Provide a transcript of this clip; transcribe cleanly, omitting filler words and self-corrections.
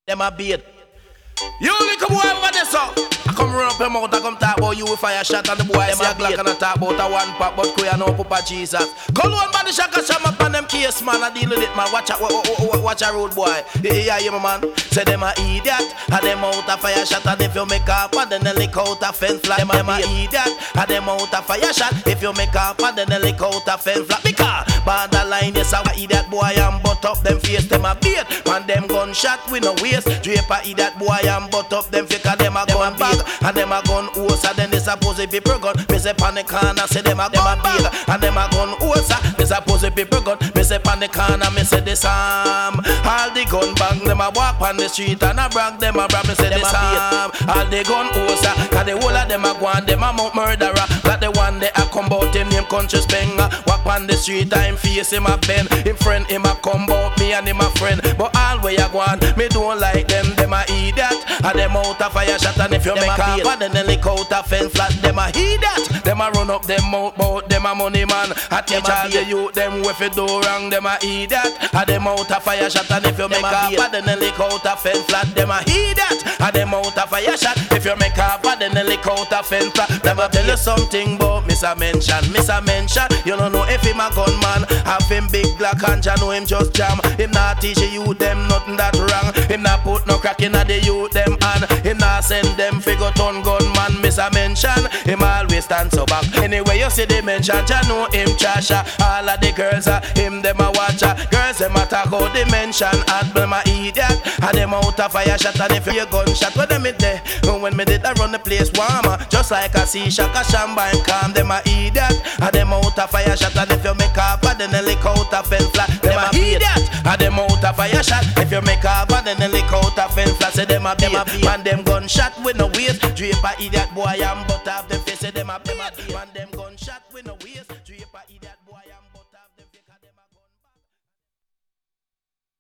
Them a beat. You little boy over there, so I come run up your mouth, I come talk about you with fire shot and the boy see a Glock and I talk about a one pop, but queer no Papa Jesus. Call one body shaka sham up on them case, man. I deal with it, man. Watch a road boy. Yeah, my man. Say them a idiot, and them out a fire shot, and if you make up, and then they lick out a fence flat. Them a idiot, and them out a fire shot, if you make up, and then they lick out a fence flat. Because borderline is a idiot boy and butt up them face, them a beat, and them gunshot with no waste. Drape a idiot boy and butt up them fake, and them a gun bag, and them a gun hose, and then they suppose if people gun. Me say pan the corner, say them a gun bag, and them a gun hose. They suppose if people gun. Me say pan the corner, me say this arm. All the gun bag, them a walk on the street and a brag, them a brag. Me say this arm. All the gun hose, cause the whole of them a go and them a mount murderer. Got the one they a come bout him name country spenger. Walk on the street, I'm face him a bend. Him friend him a come bout me and him a friend. But all way a go on, me don't like them. Them a idiot, and them out a fire shot. And if you make up, and then they lick out a fence flat. Them a idiot, them a run up them mouth bout them a money man. I teach all the youth them if you do wrong. Them a idiot, and them out a fire shot. And if you make up, and then they lick out a fence flat. Them a idiot, and them out a fire shot. If you make up, and then they lick out a fence flat. Them a tell you something about Mr. Mention. Mr. Mention, you don't know if him a gunman. Have him big black and you know him just jam. Him not teach you them nothing that wrong. Him not put no crack in the youth them hand. Him not send them figure ton gunman. Mr. Mention, him always stand so back. Anyway you see the mention, you know him trasher. All of the girls him them a watcher. Girls them a talk out the mention. And them a idiot, and them out a fire shot. And if you gunshot, when them it there, when me did I run the place warmer. Just like a sea shaka shamba and calm. Them a idiot, and them out a fire shot. And if you make up, then they lick out a fence flat. Them a idiot, and them out a fire shot. If you make up, then they lick out a fence flat. Say them a beat, man them gunshot with no waste. Drape a idiot boy and butt off them face. Say them a man them gunshot with no